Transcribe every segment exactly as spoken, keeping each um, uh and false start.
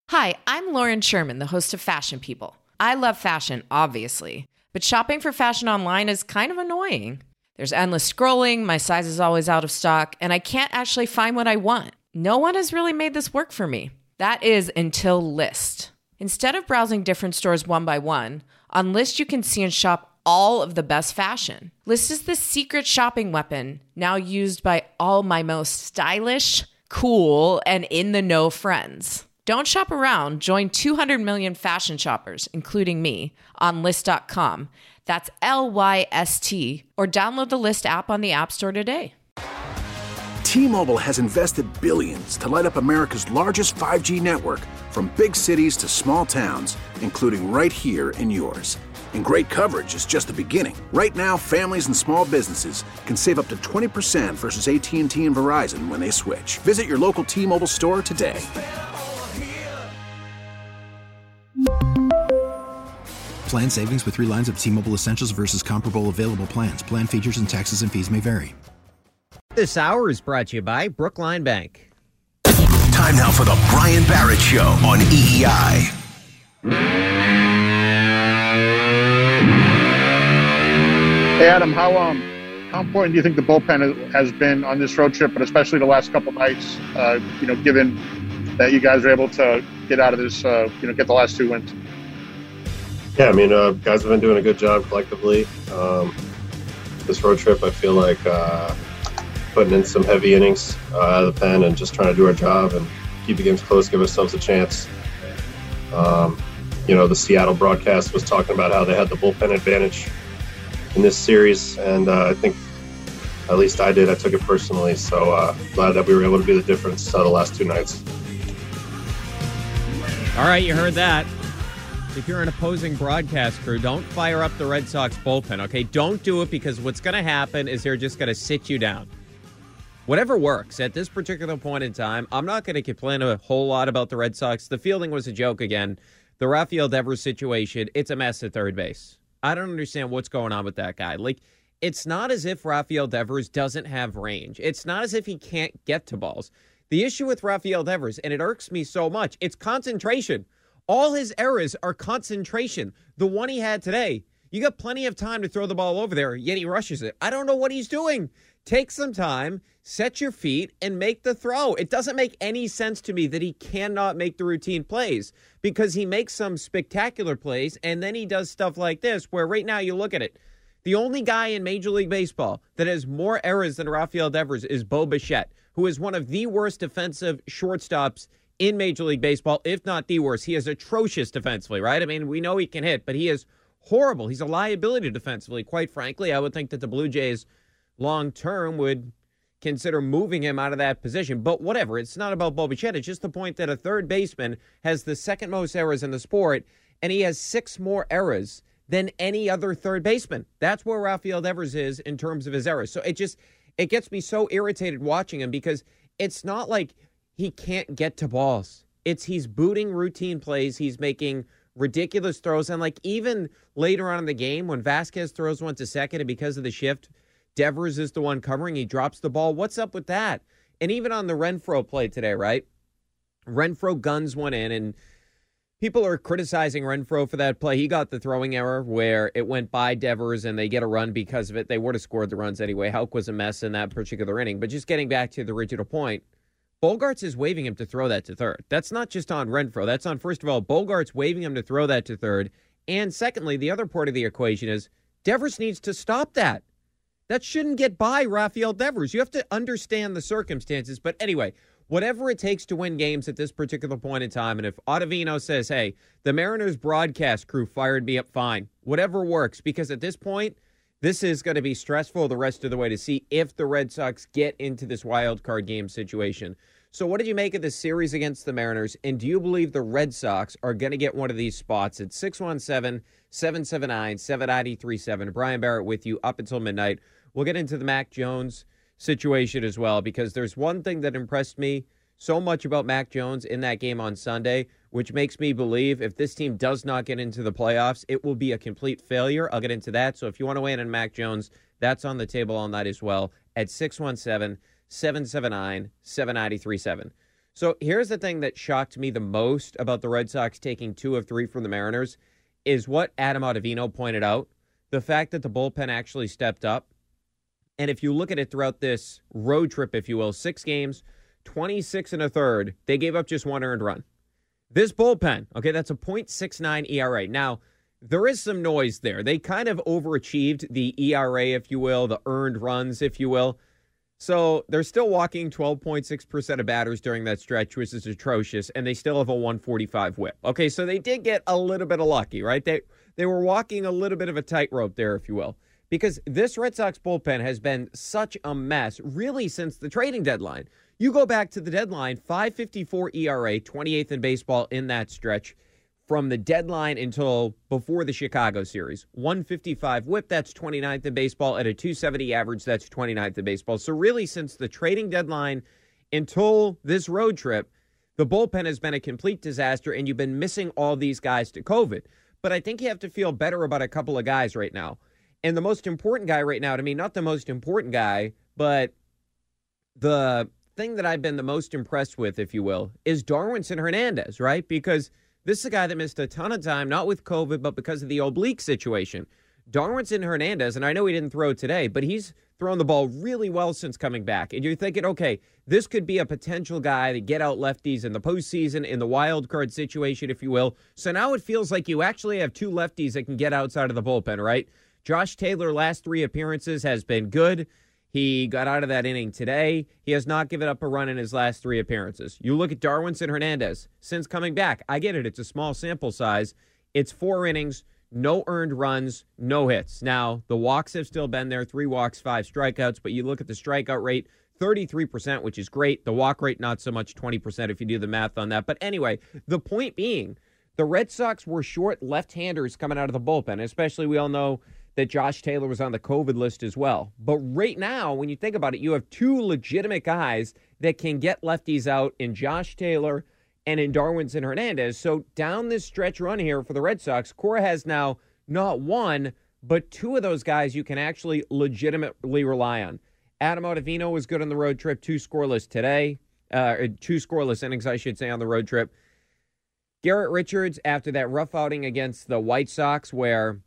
Hi, I'm Lauren Sherman, the host of Fashion People. I love fashion, obviously, but shopping for fashion online is kind of annoying. There's endless scrolling, my size is always out of stock, and I can't actually find what I want. No one has really made this work for me. That is until Lyst. Instead of browsing different stores one by one, on Lyst you can see and shop all of the best fashion. Lyst is the secret shopping weapon, now used by all my most stylish, cool, and in-the-know friends. Don't shop around. Join two hundred million fashion shoppers, including me, on Lyst dot com. That's L Y S T. Or download the Lyst app on the App Store today. T-Mobile has invested billions to light up America's largest five G network, from big cities to small towns, including right here in yours. And great coverage is just the beginning. Right now, families and small businesses can save up to twenty percent versus A T and T and Verizon when they switch. Visit your local T-Mobile store today. Plan savings with three lines of T-Mobile Essentials versus comparable available plans. Plan features and taxes and fees may vary. This hour is brought to you by Brookline Bank. Time now for the Brian Barrett Show on E E I. Hey, Adam, how um how important do you think the bullpen has been on this road trip, but especially the last couple nights, uh, you know, given that you guys were able to get out of this, uh, you know, get the last two wins? Yeah, I mean, uh, guys have been doing a good job collectively. Um, this road trip, I feel like uh, putting in some heavy innings uh, out of the pen and just trying to do our job and keep the games close, give ourselves a chance. Um, you know, the Seattle broadcast was talking about how they had the bullpen advantage in this series, and uh, I think at least I did. I took it personally, so uh, glad that we were able to be the difference uh, the last two nights. All right, you heard that. If you're an opposing broadcast crew, don't fire up the Red Sox bullpen, okay? Don't do it, because what's going to happen is they're just going to sit you down. Whatever works at this particular point in time, I'm not going to complain a whole lot about the Red Sox. The fielding was a joke again. The Rafael Devers situation, it's a mess at third base. I don't understand what's going on with that guy. Like, it's not as if Rafael Devers doesn't have range. It's not as if he can't get to balls. The issue with Rafael Devers, and it irks me so much, it's concentration. All his errors are concentration. The one he had today, you got plenty of time to throw the ball over there, yet he rushes it. I don't know what he's doing. Take some time, set your feet, and make the throw. It doesn't make any sense to me that he cannot make the routine plays, because he makes some spectacular plays, and then he does stuff like this, where right now you look at it. The only guy in Major League Baseball that has more errors than Rafael Devers is Bo Bichette, who is one of the worst defensive shortstops in Major League Baseball, if not the worst. He is atrocious defensively, right? I mean, we know he can hit, but he is horrible. He's a liability defensively. Quite frankly, I would think that the Blue Jays long-term would consider moving him out of that position. But whatever, it's not about Bo Bichette. It's just the point that a third baseman has the second most errors in the sport, and he has six more errors than any other third baseman. That's where Rafael Devers is in terms of his errors. So it just, it gets me so irritated watching him, because it's not like he can't get to balls. It's he's booting routine plays. He's making ridiculous throws. And like even later on in the game, when Vasquez throws one to second and because of the shift, Devers is the one covering, he drops the ball. What's up with that? And even on the Renfroe play today, right? Renfroe guns one in, and people are criticizing Renfroe for that play. He got the throwing error where it went by Devers and they get a run because of it. They would have scored the runs anyway. Houck was a mess in that particular inning. But just getting back to the original point, Bogaerts is waving him to throw that to third. That's not just on Renfroe. That's on, first of all, Bogaerts waving him to throw that to third. And secondly, the other part of the equation is Devers needs to stop that. That shouldn't get by Rafael Devers. You have to understand the circumstances. But anyway, whatever it takes to win games at this particular point in time, and if Ottavino says, hey, the Mariners broadcast crew fired me up, fine. Whatever works, because at this point, this is going to be stressful the rest of the way to see if the Red Sox get into this wild card game situation. So what did you make of this series against the Mariners? And do you believe the Red Sox are going to get one of these spots? At six one seven, seven seven nine, seven nine three seven. Brian Barrett with you up until midnight. We'll get into the Mac Jones situation as well, because there's one thing that impressed me so much about Mac Jones in that game on Sunday, which makes me believe if this team does not get into the playoffs, it will be a complete failure. I'll get into that. So if you want to weigh in on Mac Jones, that's on the table all night as well at six one seven, seven seven nine, seven nine three seven. So here's the thing that shocked me the most about the Red Sox taking two of three from the Mariners is what Adam Ottavino pointed out, the fact that the bullpen actually stepped up. And if you look at it throughout this road trip, if you will, six games, twenty-six and a third, they gave up just one earned run. This bullpen, okay, that's a point six nine E R A. Now, there is some noise there. They kind of overachieved the E R A, if you will, the earned runs, if you will. So they're still walking twelve point six percent of batters during that stretch, which is atrocious, and they still have a one forty-five whip. Okay, so they did get a little bit of lucky, right? They they were walking a little bit of a tightrope there, if you will, because this Red Sox bullpen has been such a mess really since the trading deadline. You go back to the deadline, five fifty-four E R A, twenty-eighth in baseball in that stretch. From the deadline until before the Chicago series. one fifty-five whip, that's twenty-ninth in baseball. At a two seventy average, that's twenty-ninth in baseball. So really, since the trading deadline until this road trip, the bullpen has been a complete disaster, and you've been missing all these guys to COVID. But I think you have to feel better about a couple of guys right now. And the most important guy right now, to me, not the most important guy, but the thing that I've been the most impressed with, if you will, is Darwinson Hernandez, right? Because this is a guy that missed a ton of time, not with COVID, but because of the oblique situation. Darwinson Hernandez, and I know he didn't throw today, but he's thrown the ball really well since coming back. And you're thinking, okay, this could be a potential guy to get out lefties in the postseason, in the wild card situation, if you will. So now it feels like you actually have two lefties that can get outside of the bullpen, right? Josh Taylor, last three appearances, has been good. He got out of that inning today. He has not given up a run in his last three appearances. You look at Darwinson Hernandez since coming back. I get it. It's a small sample size. It's four innings, no earned runs, no hits. Now, the walks have still been there. Three walks, five strikeouts. But you look at the strikeout rate, thirty-three percent, which is great. The walk rate, not so much, twenty percent if you do the math on that. But anyway, the point being, the Red Sox were short left-handers coming out of the bullpen, especially we all know that Josh Taylor was on the COVID list as well. But right now, when you think about it, you have two legitimate guys that can get lefties out in Josh Taylor and in Darwinson Hernandez. So down this stretch run here for the Red Sox, Cora has now not one, but two of those guys you can actually legitimately rely on. Adam Ottavino was good on the road trip, two scoreless today, uh, two scoreless innings, I should say, on the road trip. Garrett Richards, after that rough outing against the White Sox where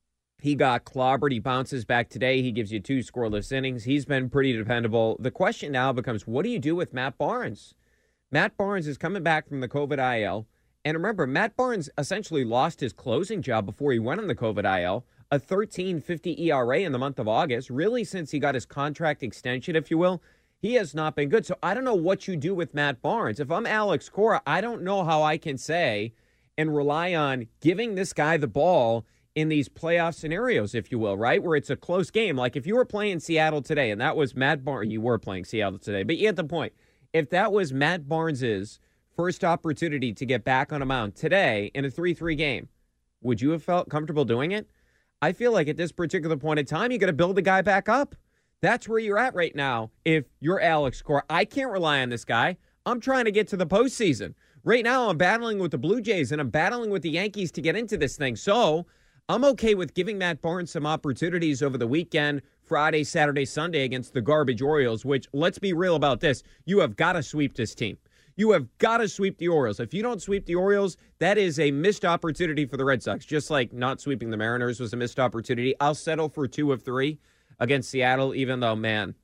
he got clobbered, he bounces back today. He gives you two scoreless innings. He's been pretty dependable. The question now becomes, what do you do with Matt Barnes? Matt Barnes is coming back from the COVID I L. And remember, Matt Barnes essentially lost his closing job before he went on the COVID I L. A thirteen fifty E R A in the month of August. Really, since he got his contract extension, if you will, he has not been good. So I don't know what you do with Matt Barnes. If I'm Alex Cora, I don't know how I can say and rely on giving this guy the ball in these playoff scenarios, if you will, right? Where it's a close game. Like if you were playing Seattle today and that was Matt Barnes, you were playing Seattle today, but you get the point. If that was Matt Barnes's first opportunity to get back on a mound today in a three three game, would you have felt comfortable doing it? I feel like at this particular point in time, you got to build the guy back up. That's where you're at right now. If you're Alex Cora, I can't rely on this guy. I'm trying to get to the postseason. Right now, I'm battling with the Blue Jays and I'm battling with the Yankees to get into this thing. So I'm okay with giving Matt Barnes some opportunities over the weekend, Friday, Saturday, Sunday against the garbage Orioles, which, let's be real about this, you have got to sweep this team. You have got to sweep the Orioles. If you don't sweep the Orioles, that is a missed opportunity for the Red Sox, just like not sweeping the Mariners was a missed opportunity. I'll settle for two of three against Seattle, even though, man,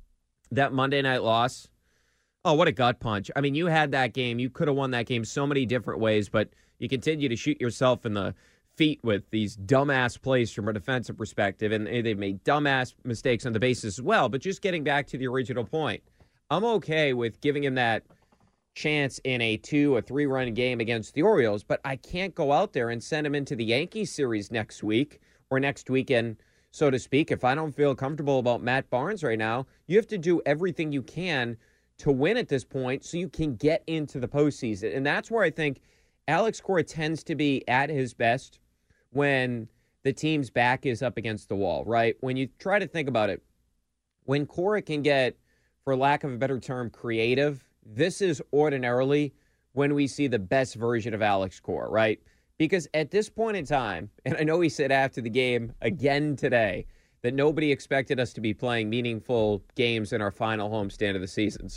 that Monday night loss, oh, what a gut punch. I mean, you had that game. You could have won that game so many different ways, but you continue to shoot yourself in the feet with these dumbass plays from a defensive perspective, and they've made dumbass mistakes on the bases as well. But just getting back to the original point, I'm okay with giving him that chance in a two or three run game against the Orioles, but I can't go out there and send him into the Yankees series next week or next weekend, so to speak. If I don't feel comfortable about Matt Barnes right now, you have to do everything you can to win at this point so you can get into the postseason. And that's where I think Alex Cora tends to be at his best when the team's back is up against the wall, right? When you try to think about it, when Cora can get, for lack of a better term, creative, this is ordinarily when we see the best version of Alex Cora, right? Because at this point in time, and I know he said after the game again today that nobody expected us to be playing meaningful games in our final homestand of the season. So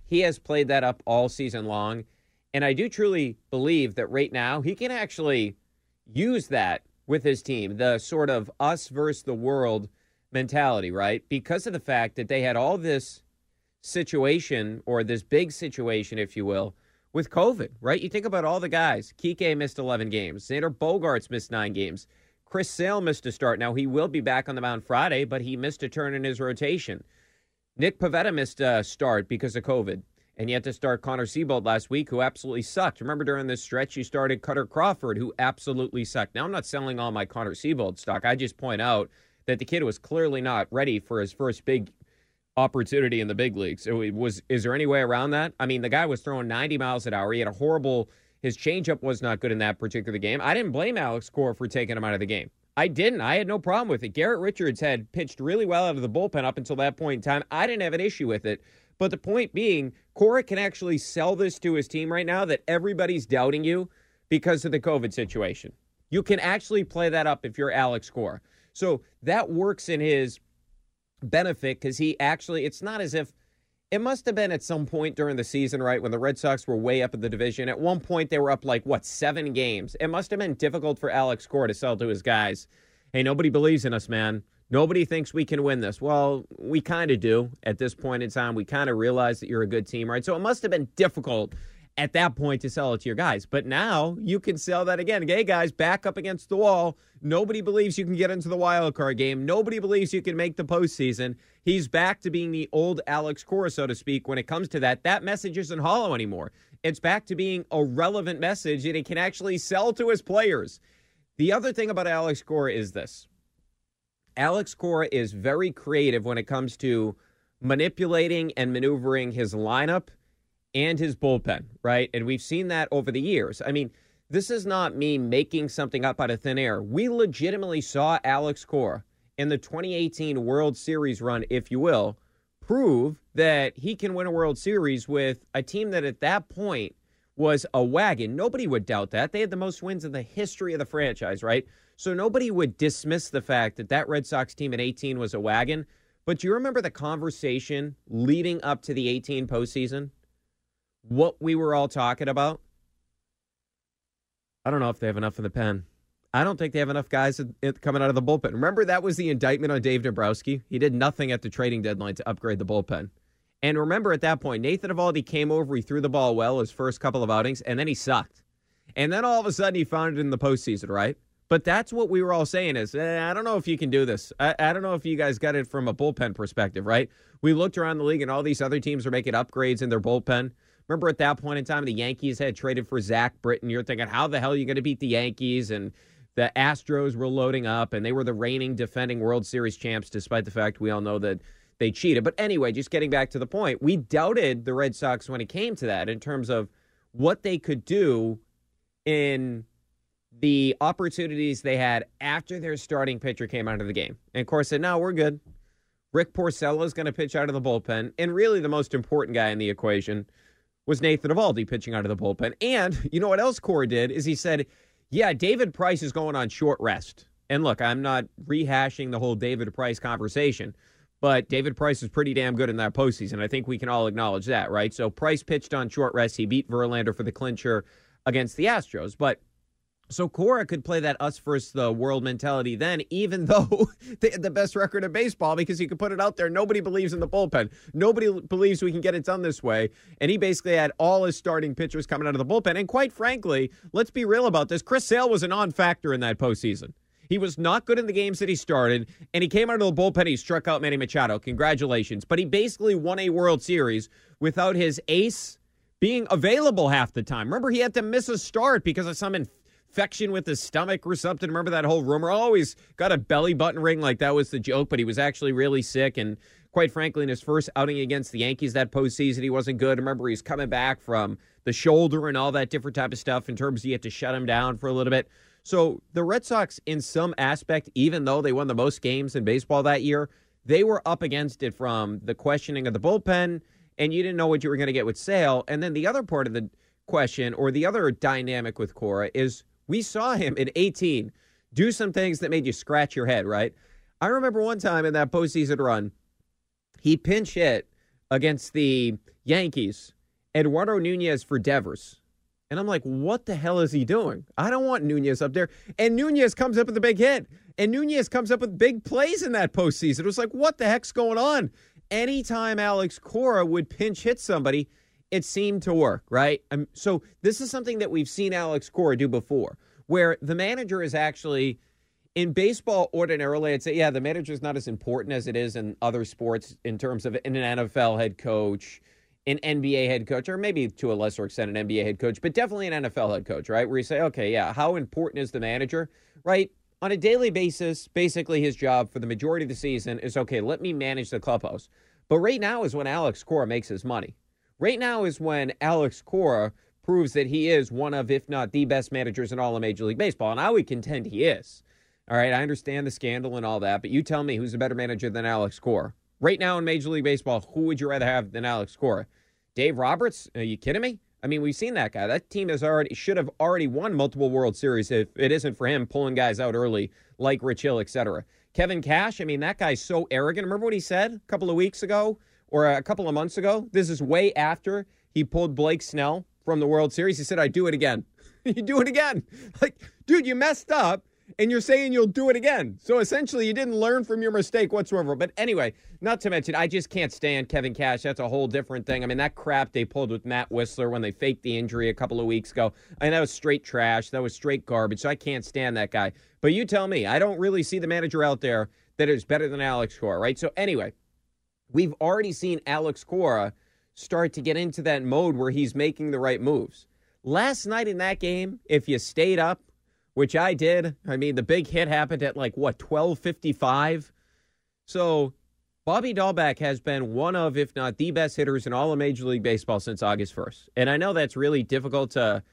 he has played that up all season long. And I do truly believe that right now he can actually use that with his team, the sort of us versus the world mentality, right? Because of the fact that they had all this situation, or this big situation, if you will, with COVID, right? You think about all the guys. Kike missed eleven games. Xander Bogaerts missed nine games. Chris Sale missed a start. Now, he will be back on the mound Friday, but he missed a turn in his rotation. Nick Pivetta missed a start because of COVID. And you had to start Connor Seabold last week, who absolutely sucked. Remember, during this stretch, you started Cutter Crawford, who absolutely sucked. Now, I'm not selling all my Connor Seabold stock. I just point out that the kid was clearly not ready for his first big opportunity in the big leagues. It was, is there any way around that? I mean, the guy was throwing ninety miles an hour. He had a horrible, his changeup was not good in that particular game. I didn't blame Alex Cora for taking him out of the game. I didn't. I had no problem with it. Garrett Richards had pitched really well out of the bullpen up until that point in time. I didn't have an issue with it. But the point being, Cora can actually sell this to his team right now that everybody's doubting you because of the COVID situation. You can actually play that up if you're Alex Cora. So that works in his benefit because he actually, it's not as if, it must have been at some point during the season, right, when the Red Sox were way up in the division. At one point, they were up like, what, seven games. It must have been difficult for Alex Cora to sell to his guys. Hey, nobody believes in us, man. Nobody thinks we can win this. Well, we kind of do at this point in time. We kind of realize that you're a good team, right? So it must have been difficult at that point to sell it to your guys. But now you can sell that again. Hey, guys, back up against the wall. Nobody believes you can get into the wild card game. Nobody believes you can make the postseason. He's back to being the old Alex Cora, so to speak, when it comes to that. That message isn't hollow anymore. It's back to being a relevant message, and he can actually sell to his players. The other thing about Alex Cora is this. Alex Cora is very creative when it comes to manipulating and maneuvering his lineup and his bullpen, right? And we've seen that over the years. I mean, this is not me making something up out of thin air. We legitimately saw Alex Cora in the twenty eighteen World Series run, if you will, prove that he can win a World Series with a team that at that point was a wagon. Nobody would doubt that. They had the most wins in the history of the franchise, right? So nobody would dismiss the fact that that Red Sox team in eighteen was a wagon. But do you remember the conversation leading up to the eighteen postseason? What we were all talking about? I don't know if they have enough in the pen. I don't think they have enough guys coming out of the bullpen. Remember, that was the indictment on Dave Dombrowski? He did nothing at the trading deadline to upgrade the bullpen. And remember, at that point, Nathan Eovaldi came over, he threw the ball well his first couple of outings, and then he sucked. And then all of a sudden he found it in the postseason, right? But that's what we were all saying is, eh, I don't know if you can do this. I, I don't know if you guys got it from a bullpen perspective, right? We looked around the league and all these other teams are making upgrades in their bullpen. Remember at that point in time, the Yankees had traded for Zach Britton. You're thinking, how the hell are you going to beat the Yankees? And the Astros were loading up, and they were the reigning defending World Series champs, despite the fact we all know that they cheated. But anyway, just getting back to the point, we doubted the Red Sox when it came to that in terms of what they could do in the opportunities they had after their starting pitcher came out of the game. And of course said, no, we're good. Rick Porcello is going to pitch out of the bullpen. And really the most important guy in the equation was Nathan Eovaldi pitching out of the bullpen. And you know what else Cora did is he said, yeah, David Price is going on short rest. And look, I'm not rehashing the whole David Price conversation, but David Price is pretty damn good in that postseason. I think we can all acknowledge that, right? So Price pitched on short rest. He beat Verlander for the clincher against the Astros. But so Cora could play that us versus the world mentality then, even though they had the best record in baseball, because he could put it out there. Nobody believes in the bullpen. Nobody believes we can get it done this way. And he basically had all his starting pitchers coming out of the bullpen. And quite frankly, let's be real about this. Chris Sale was a non-factor in that postseason. He was not good in the games that he started, and he came out of the bullpen. He struck out Manny Machado. Congratulations. But he basically won a World Series without his ace being available half the time. Remember, he had to miss a start because of some infection with his stomach or something. Remember that whole rumor? Oh, he's got a belly button ring, like that was the joke, but he was actually really sick. And quite frankly, in his first outing against the Yankees that postseason, he wasn't good. Remember, he's coming back from the shoulder and all that different type of stuff in terms of you had to shut him down for a little bit. So the Red Sox, in some aspect, even though they won the most games in baseball that year, they were up against it from the questioning of the bullpen, and you didn't know what you were going to get with Sale. And then the other part of the question, or the other dynamic with Cora, is we saw him in eighteen do some things that made you scratch your head, right? I remember one time in that postseason run, he pinch hit against the Yankees, Eduardo Nunez for Devers. And I'm like, what the hell is he doing? I don't want Nunez up there. And Nunez comes up with a big hit. And Nunez comes up with big plays in that postseason. It was like, what the heck's going on? Anytime Alex Cora would pinch hit somebody, it seemed to work, right? Um, so this is something that we've seen Alex Cora do before, where the manager is actually, in baseball ordinarily, I'd say, yeah, the manager is not as important as it is in other sports in terms of an N F L head coach, an N B A head coach, or maybe to a lesser extent an N B A head coach, but definitely an N F L head coach, right? Where you say, okay, yeah, how important is the manager, right? On a daily basis, basically his job for the majority of the season is, okay, let me manage the clubhouse. But right now is when Alex Cora makes his money. Right now is when Alex Cora proves that he is one of, if not the best managers in all of Major League Baseball. And I would contend he is. All right, I understand the scandal and all that, but you tell me who's a better manager than Alex Cora. Right now in Major League Baseball, who would you rather have than Alex Cora? Dave Roberts? Are you kidding me? I mean, we've seen that guy. That team has already should have already won multiple World Series if it isn't for him pulling guys out early like Rich Hill, et cetera. Kevin Cash, I mean, that guy's so arrogant. Remember what he said a couple of weeks ago or a couple of months ago? This is way after he pulled Blake Snell from the World Series. He said, I do it again. You do it again. Like, dude, you messed up. And you're saying you'll do it again. So essentially, you didn't learn from your mistake whatsoever. But anyway, not to mention, I just can't stand Kevin Cash. That's a whole different thing. I mean, that crap they pulled with Matt Whistler when they faked the injury a couple of weeks ago. I mean, that was straight trash. That was straight garbage. So I can't stand that guy. But you tell me, I don't really see the manager out there that is better than Alex Cora, right? So anyway, we've already seen Alex Cora start to get into that mode where he's making the right moves. Last night in that game, if you stayed up, which I did. I mean, the big hit happened at like, what, twelve fifty-five? So Bobby Dahlbeck has been one of, if not the best hitters in all of Major League Baseball since August first. And I know that's really difficult to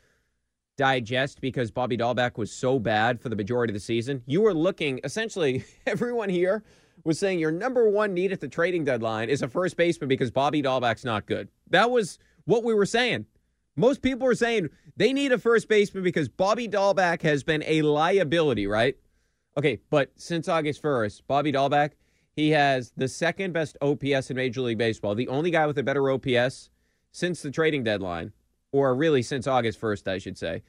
digest because Bobby Dahlbeck was so bad for the majority of the season. You were looking, essentially, everyone here was saying your number one need at the trading deadline is a first baseman because Bobby Dahlbeck's not good. That was what we were saying. Most people are saying they need a first baseman because Bobby Dahlbeck has been a liability, right? Okay, but since August first, Bobby Dahlbeck, he has the second best O P S in Major League Baseball. The only guy with a better O P S since the trading deadline, or really since August first, I should say,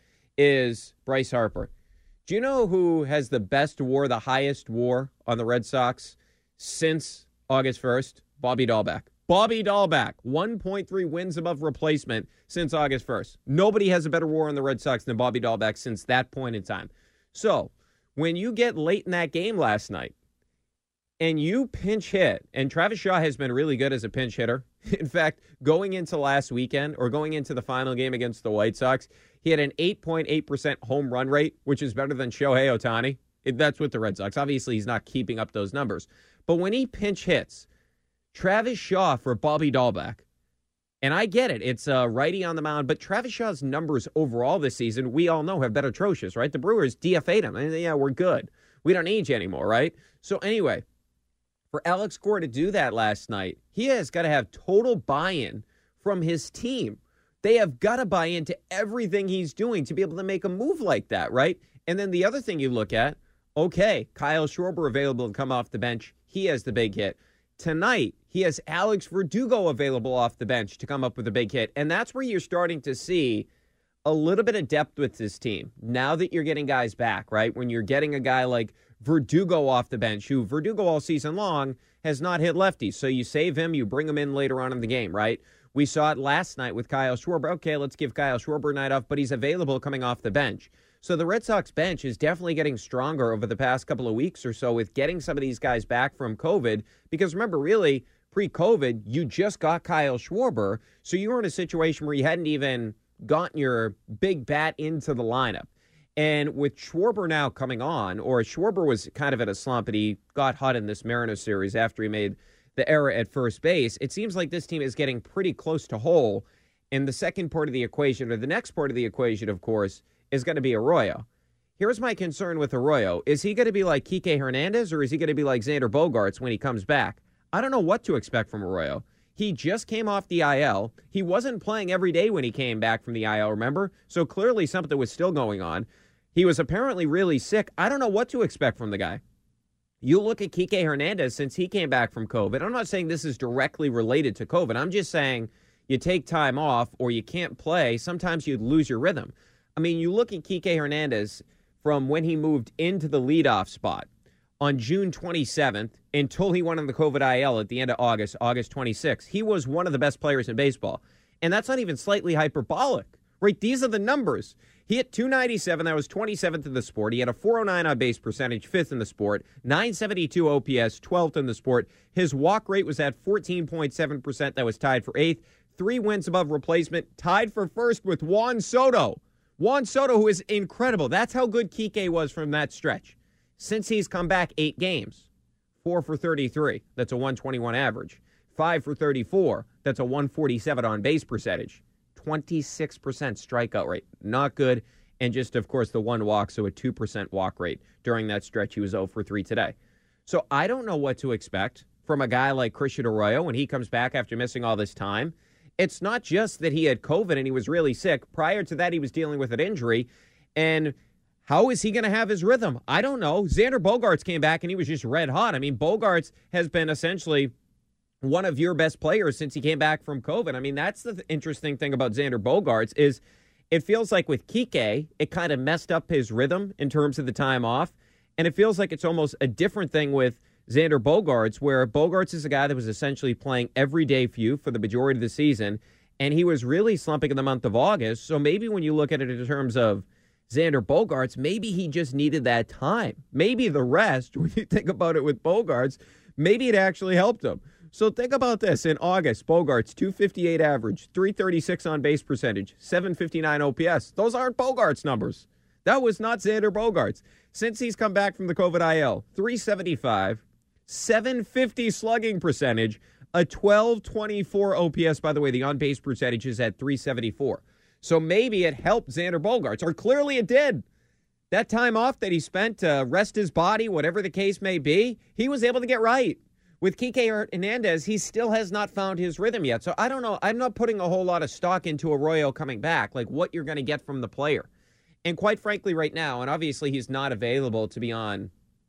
is Bryce Harper. Do you know who has the best WAR, the highest WAR on the Red Sox since August first? Bobby Dahlbeck. Bobby Dahlbeck, one point three wins above replacement since August first. Nobody has a better WAR on the Red Sox than Bobby Dahlbeck since that point in time. So, when you get late in that game last night, and you pinch hit, and Travis Shaw has been really good as a pinch hitter. In fact, going into last weekend, or going into the final game against the White Sox, he had an eight point eight percent home run rate, which is better than Shohei Ohtani. That's with the Red Sox. Obviously, he's not keeping up those numbers. But when he pinch hits, Travis Shaw for Bobby Dahlbeck. And I get it. It's a righty on the mound. But Travis Shaw's numbers overall this season, we all know, have been atrocious, right? The Brewers D F A'd him. And yeah, we're good. We don't need you anymore, right? So anyway, for Alex Cora to do that last night, he has got to have total buy-in from his team. They have got to buy into everything he's doing to be able to make a move like that, right? And then the other thing you look at, okay, Kyle Schwarber available to come off the bench. He has the big hit. Tonight, he has Alex Verdugo available off the bench to come up with a big hit. And that's where you're starting to see a little bit of depth with this team. Now that you're getting guys back, right? When you're getting a guy like Verdugo off the bench, who Verdugo all season long has not hit lefties. So you save him, you bring him in later on in the game, right? We saw it last night with Kyle Schwarber. Okay, let's give Kyle Schwarber a night off, but he's available coming off the bench. So the Red Sox bench is definitely getting stronger over the past couple of weeks or so with getting some of these guys back from COVID. Because remember, really, pre-COVID, you just got Kyle Schwarber. So you were in a situation where you hadn't even gotten your big bat into the lineup. And with Schwarber now coming on, or Schwarber was kind of at a slump, and he got hot in this Mariners series after he made the error at first base, it seems like this team is getting pretty close to whole. And the second part of the equation, or the next part of the equation, of course, is going to be Arroyo. Here's my concern with Arroyo. Is he going to be like Kike Hernandez, or is he going to be like Xander Bogaerts when he comes back? I don't know what to expect from Arroyo. He just came off the I L. He wasn't playing every day when he came back from the I L, remember? So clearly something was still going on. He was apparently really sick. I don't know what to expect from the guy. You look at Kike Hernandez since he came back from COVID. I'm not saying this is directly related to COVID. I'm just saying you take time off or you can't play. Sometimes you lose your rhythm. I mean, you look at Kike Hernandez from when he moved into the leadoff spot on June twenty-seventh until he went on the COVID I L at the end of August, August twenty-sixth. He was one of the best players in baseball. And that's not even slightly hyperbolic, right? These are the numbers. He hit two ninety-seven. That was twenty-seventh in the sport. He had a four oh nine on base percentage, fifth in the sport, nine seventy-two O P S, twelfth in the sport. His walk rate was at fourteen point seven percent. That was tied for eighth. Three wins above replacement, tied for first with Juan Soto. Juan Soto, who is incredible. That's how good Kike was from that stretch. Since he's come back eight games, four for thirty-three. That's a one twenty-one average. Five for thirty-four. That's a one forty-seven on base percentage. twenty-six percent strikeout rate. Not good. And just, of course, the one walk, so a two percent walk rate during that stretch. He was oh for three today. So I don't know what to expect from a guy like Christian Arroyo when he comes back after missing all this time. It's not just that he had COVID and he was really sick. Prior to that, he was dealing with an injury. And how is he going to have his rhythm? I don't know. Xander Bogaerts came back and he was just red hot. I mean, Bogaerts has been essentially one of your best players since he came back from COVID. I mean, that's the th- interesting thing about Xander Bogaerts is it feels like with Kike, it kind of messed up his rhythm in terms of the time off. And it feels like it's almost a different thing with Xander Bogaerts, where Bogaerts is a guy that was essentially playing every day for you for the majority of the season. And he was really slumping in the month of August. So maybe when you look at it in terms of Xander Bogaerts, maybe he just needed that time. Maybe the rest, when you think about it with Bogaerts, maybe it actually helped him. So think about this. In August, Bogaerts, two fifty-eight average, three thirty-six on base percentage, seven fifty-nine O P S. Those aren't Bogaerts numbers. That was not Xander Bogaerts. Since he's come back from the COVID I L, three seventy-five, seven fifty slugging percentage, a twelve twenty-four O P S. By the way, the on-base percentage is at three seventy-four. So maybe it helped Xander Bogaerts, or clearly it did. That time off that he spent to rest his body, whatever the case may be, he was able to get right. With Kike Hernandez, he still has not found his rhythm yet. So I don't know. I'm not putting a whole lot of stock into Arroyo coming back, like what you're going to get from the player. And quite frankly, right now, and obviously he's not available to be on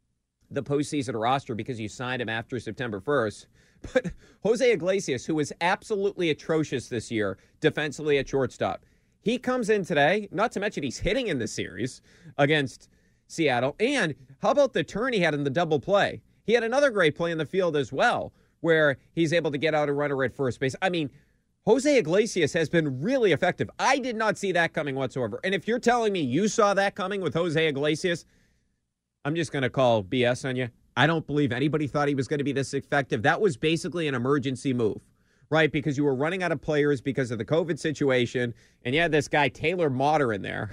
the postseason roster because you signed him after September first. But Jose Iglesias, who was absolutely atrocious this year defensively at shortstop, he comes in today, not to mention he's hitting in this series against Seattle. And how about the turn he had in the double play? He had another great play in the field as well, where he's able to get out a runner at first base. I mean, Jose Iglesias has been really effective. I did not see that coming whatsoever. And if you're telling me you saw that coming with Jose Iglesias, I'm just going to call B S on you. I don't believe anybody thought he was going to be this effective. That was basically an emergency move, right? Because you were running out of players because of the COVID situation. And you had this guy, Taylor Motter, in there.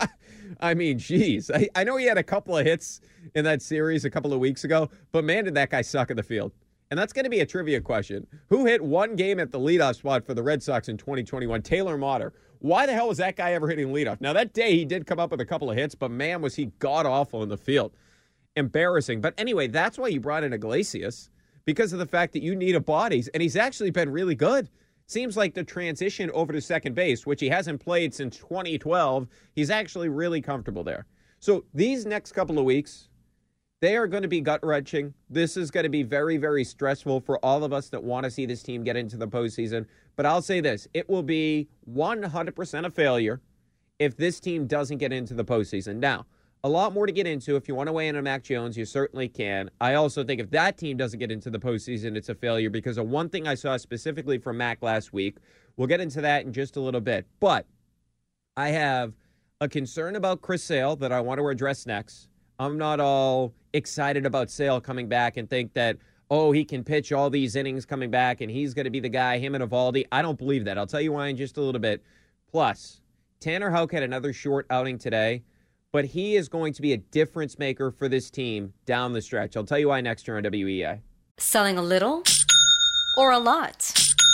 I mean, geez. I, I know he had a couple of hits in that series a couple of weeks ago, but man, did that guy suck in the field. And that's going to be a trivia question. Who hit one game at the leadoff spot for the Red Sox in twenty twenty-one? Taylor Motter. Why the hell was that guy ever hitting leadoff? Now, that day he did come up with a couple of hits, but man, was he god-awful in the field. Embarrassing. But anyway, that's why you brought in Iglesias, because of the fact that you need a bodies, and he's actually been really good. Seems like the transition over to second base, which he hasn't played since twenty twelve, he's actually really comfortable there. So these next couple of weeks, they are going to be gut-wrenching. This is going to be very, very stressful for all of us that want to see this team get into the postseason. But I'll say this, it will be one hundred percent a failure if this team doesn't get into the postseason. Now, a lot more to get into. If you want to weigh in on Mac Jones, you certainly can. I also think if that team doesn't get into the postseason, it's a failure because of one thing I saw specifically from Mac last week. We'll get into that in just a little bit. But I have a concern about Chris Sale that I want to address next. I'm not all excited about Sale coming back and think that, oh, he can pitch all these innings coming back and he's going to be the guy, him and Eovaldi. I don't believe that. I'll tell you why in just a little bit. Plus, Tanner Houck had another short outing today, but he is going to be a difference maker for this team down the stretch. I'll tell you why next year on W E A. Selling a little or a lot?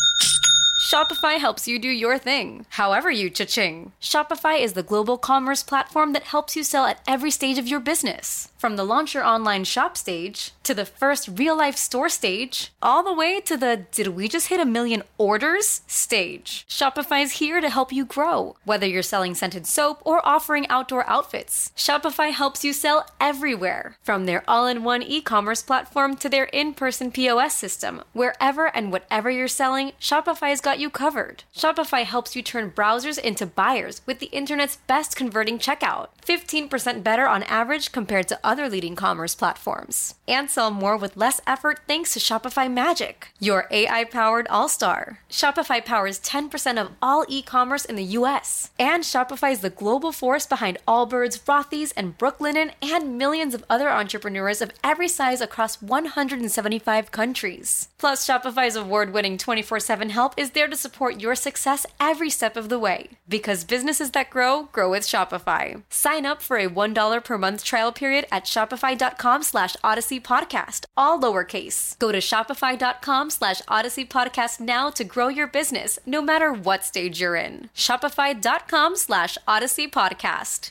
Shopify helps you do your thing, however you cha-ching. Shopify is the global commerce platform that helps you sell at every stage of your business. From the launch your online shop stage, to the first real-life store stage, all the way to the did we just hit a million orders stage. Shopify is here to help you grow. Whether you're selling scented soap or offering outdoor outfits, Shopify helps you sell everywhere. From their all-in-one e-commerce platform to their in-person P O S system, wherever and whatever you're selling, Shopify's got you covered. Shopify helps you turn browsers into buyers with the internet's best converting checkout, fifteen percent better on average compared to other leading commerce platforms. And sell more with less effort thanks to Shopify Magic, your A I-powered all-star. Shopify powers ten percent of all e-commerce in the U S. And Shopify is the global force behind Allbirds, Rothy's, and Brooklinen, and millions of other entrepreneurs of every size across one hundred seventy-five countries. Plus, Shopify's award-winning twenty-four seven help is there to support your success every step of the way. Because businesses that grow, grow with Shopify. Sign up for a one dollar per month trial period at shopify.com slash Odyssey Podcast, all lowercase. Go to shopify.com slash Odyssey Podcast now to grow your business, no matter what stage you're in. Shopify.com slash Odyssey Podcast.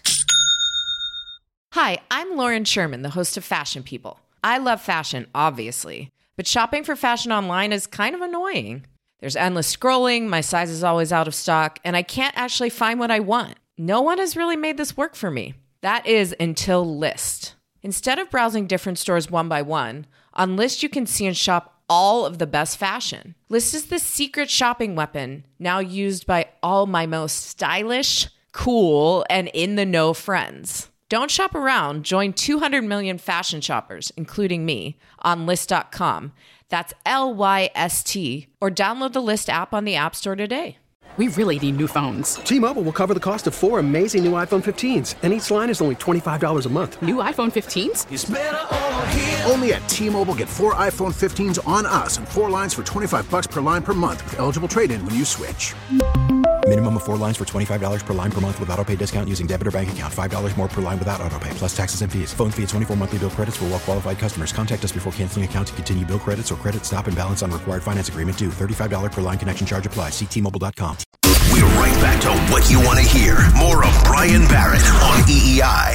Hi, I'm Lauren Sherman, the host of Fashion People. I love fashion, obviously, but shopping for fashion online is kind of annoying. There's endless scrolling, my size is always out of stock, and I can't actually find what I want. No one has really made this work for me. That is until Lyst. Instead of browsing different stores one by one, on Lyst you can see and shop all of the best fashion. Lyst is the secret shopping weapon now used by all my most stylish, cool, and in-the-know friends. Don't shop around. Join two hundred million fashion shoppers, including me, on Lyst dot com. That's L Y S T, or download the Lyst app on the App Store today. We really need new phones. T-Mobile will cover the cost of four amazing new iPhone fifteens, and each line is only twenty-five dollars a month. New iPhone fifteens? It's better over here. Only at T-Mobile, get four iPhone fifteens on us and four lines for twenty-five bucks per line per month with eligible trade-in when you switch. Minimum of four lines for twenty-five dollars per line per month with autopay discount using debit or bank account. five dollars more per line without autopay, plus taxes and fees. Phone fee at twenty-four monthly bill credits for well-qualified customers. Contact us before canceling account to continue bill credits or credit stop and balance on required finance agreement due. thirty-five dollars per line connection charge applies. See T Mobile dot com. We're right back to what you want to hear. More of Brian Barrett on E E I.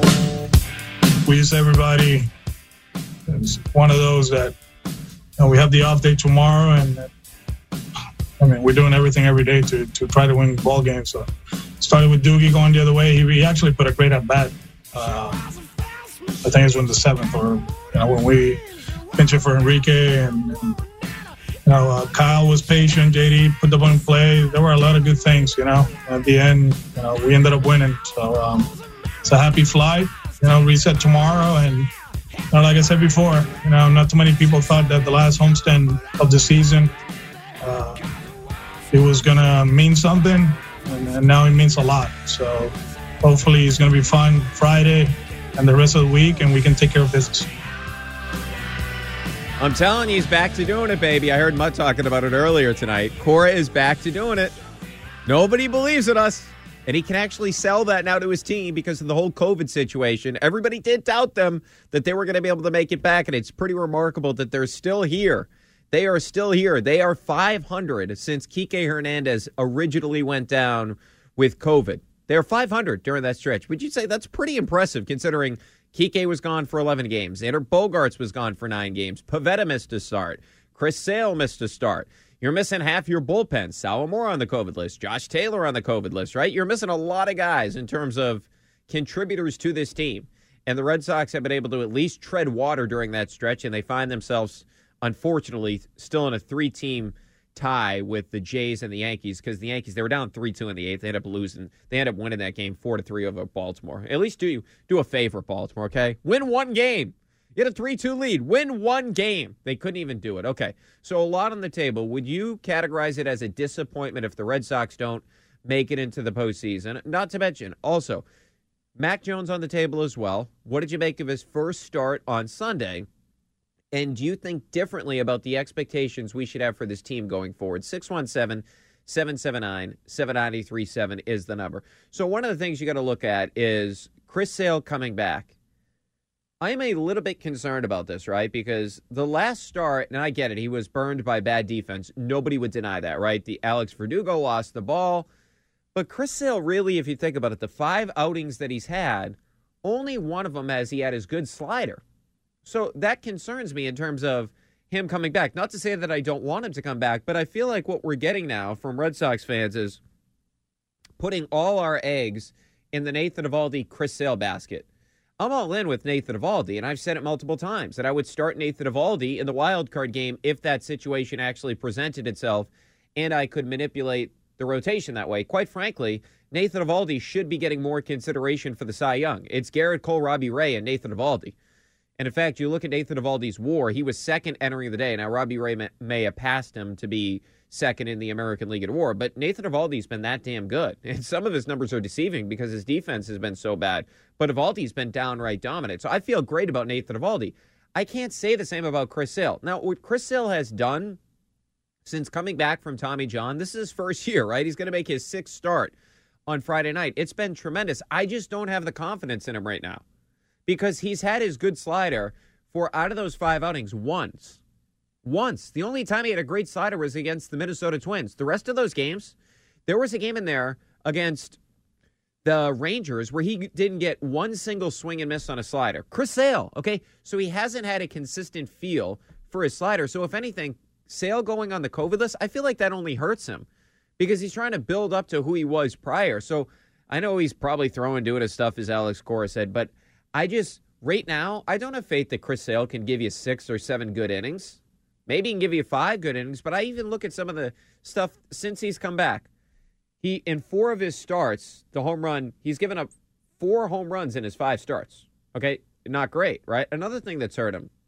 We just everybody, it's one of those that, you know, we have the off day tomorrow, and uh, I mean, we're doing everything every day to, to try to win ball games. So started with Doogie going the other way. He, he actually put a great at bat. Uh, I think it was in the seventh, or you know, when we pinch it for Enrique, and, and you know, uh, Kyle was patient. J D put the ball in play. There were a lot of good things. You know, at the end, you know, we ended up winning. So um, it's a happy flight. You know, reset tomorrow, and you know, like I said before, you know, not too many people thought that the last homestand of the season, uh, it was gonna mean something, and, and now it means a lot. So hopefully it's gonna be fun Friday and the rest of the week, and we can take care of business. I'm telling you, he's back to doing it, baby. I heard Mutt talking about it earlier tonight. Cora is back to doing it. Nobody believes in us. And he can actually sell that now to his team because of the whole COVID situation. Everybody did doubt them that they were going to be able to make it back, and it's pretty remarkable that they're still here. They are still here. They are five hundred since Kike Hernandez originally went down with COVID. They're five hundred during that stretch. Would you say that's pretty impressive considering Kike was gone for eleven games. Xander Bogaerts was gone for nine games. Pivetta missed a start. Chris Sale missed a start. You're missing half your bullpen. Sal Amora on the COVID list. Josh Taylor on the COVID list, right? You're missing a lot of guys in terms of contributors to this team. And the Red Sox have been able to at least tread water during that stretch, and they find themselves, unfortunately, still in a three-team tie with the Jays and the Yankees, because the Yankees, they were down three two in the eighth. They ended up losing. They ended up winning that game four to three over Baltimore. At least do do a favor, Baltimore, okay? Win one game. Get a three two lead. Win one game. They couldn't even do it. Okay, so a lot on the table. Would you categorize it as a disappointment if the Red Sox don't make it into the postseason? Not to mention, also, Mac Jones on the table as well. What did you make of his first start on Sunday? And do you think differently about the expectations we should have for this team going forward? six one seven, seven seven nine, seven nine three seven is the number. So one of the things you got to look at is Chris Sale coming back. I am a little bit concerned about this, right? Because the last start, and I get it, he was burned by bad defense. Nobody would deny that, right? The Alex Verdugo lost the ball. But Chris Sale, really, if you think about it, the five outings that he's had, only one of them has he had his good slider. So that concerns me in terms of him coming back. Not to say that I don't want him to come back, but I feel like what we're getting now from Red Sox fans is putting all our eggs in the Nathan Eovaldi, Chris Sale basket. I'm all in with Nathan Eovaldi, and I've said it multiple times that I would start Nathan Eovaldi in the wild card game if that situation actually presented itself and I could manipulate the rotation that way. Quite frankly, Nathan Eovaldi should be getting more consideration for the Cy Young. It's Garrett Cole, Robbie Ray, and Nathan Eovaldi. And in fact, you look at Nathan Eovaldi's WAR, he was second entering the day. Now, Robbie Ray may, may have passed him to be second in the American League in WAR, but Nathan Eovaldi's been that damn good. And some of his numbers are deceiving because his defense has been so bad, but Eovaldi's been downright dominant. So I feel great about Nathan Eovaldi. I can't say the same about Chris Sale. Now, what Chris Sale has done since coming back from Tommy John, this is his first year, right? He's going to make his sixth start on Friday night. It's been tremendous. I just don't have the confidence in him right now because he's had his good slider for out of those five outings once. Once. The only time he had a great slider was against the Minnesota Twins. The rest of those games, there was a game in there against the Rangers where he didn't get one single swing and miss on a slider. Chris Sale, okay? So he hasn't had a consistent feel for his slider. So if anything, Sale going on the COVID list, I feel like that only hurts him because he's trying to build up to who he was prior. So I know he's probably throwing doing his stuff, as Alex Cora said, but I just, right now, I don't have faith that Chris Sale can give you six or seven good innings. Maybe he can give you five good innings, but I even look at some of the stuff since he's come back. He, in four of his starts, the home run, he's given up four home runs in his five starts. Okay, not great, right? Another thing that's hurt him.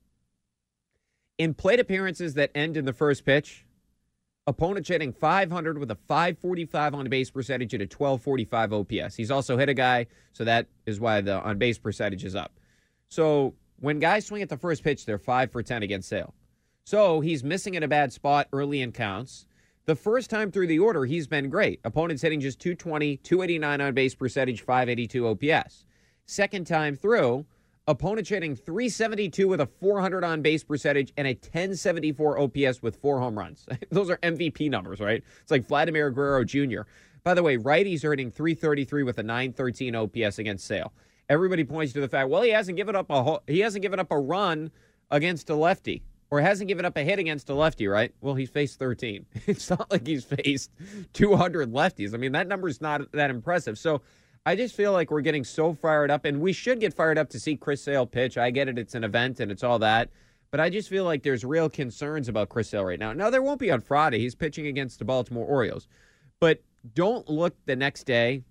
In plate appearances that end in the first pitch, opponents hitting five hundred with a five forty-five on-base percentage and a twelve forty-five O P S. He's also hit a guy, so that is why the on-base percentage is up. So when guys swing at the first pitch, they're five for ten against Sale. So he's missing at a bad spot early in counts. The first time through the order, he's been great. Opponents hitting just two twenty, two eighty-nine on-base percentage, five eighty-two O P S. Second time through, opponents hitting three seventy-two with a four hundred on-base percentage and a ten seventy-four O P S with four home runs. Those are M V P numbers, right? It's like Vladimir Guerrero Junior By the way, righties are hitting three thirty-three with a nine thirteen O P S against Sale. Everybody points to the fact, well, he hasn't given up a he hasn't given up a run against a lefty. Or hasn't given up a hit against a lefty, right? Well, he's faced thirteen. It's not like he's faced two hundred lefties. I mean, that number's not that impressive. So I just feel like we're getting so fired up, and we should get fired up to see Chris Sale pitch. I get it. It's an event, and it's all that. But I just feel like there's real concerns about Chris Sale right now. Now, there won't be on Friday. He's pitching against the Baltimore Orioles. But don't look the next day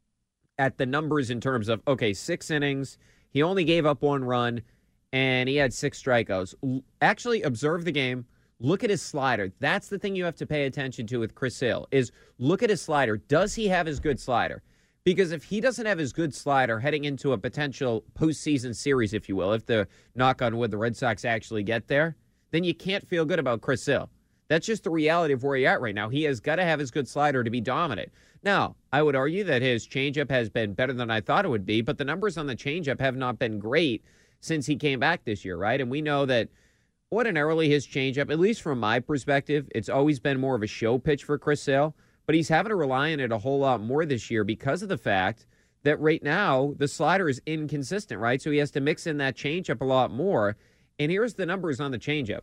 at the numbers in terms of, okay, six innings. He only gave up one run. And he had six strikeouts. Actually, observe the game. Look at his slider. That's the thing you have to pay attention to with Chris Sale, is look at his slider. Does he have his good slider? Because if he doesn't have his good slider heading into a potential postseason series, if you will, if the, knock on wood, the Red Sox actually get there, then you can't feel good about Chris Sale. That's just the reality of where he's at right now. He has got to have his good slider to be dominant. Now, I would argue that his changeup has been better than I thought it would be, but the numbers on the changeup have not been great since he came back this year, right? And we know that ordinarily his changeup, at least from my perspective, it's always been more of a show pitch for Chris Sale, but he's having to rely on it a whole lot more this year because of the fact that right now the slider is inconsistent, right? So he has to mix in that changeup a lot more. And here's the numbers on the changeup.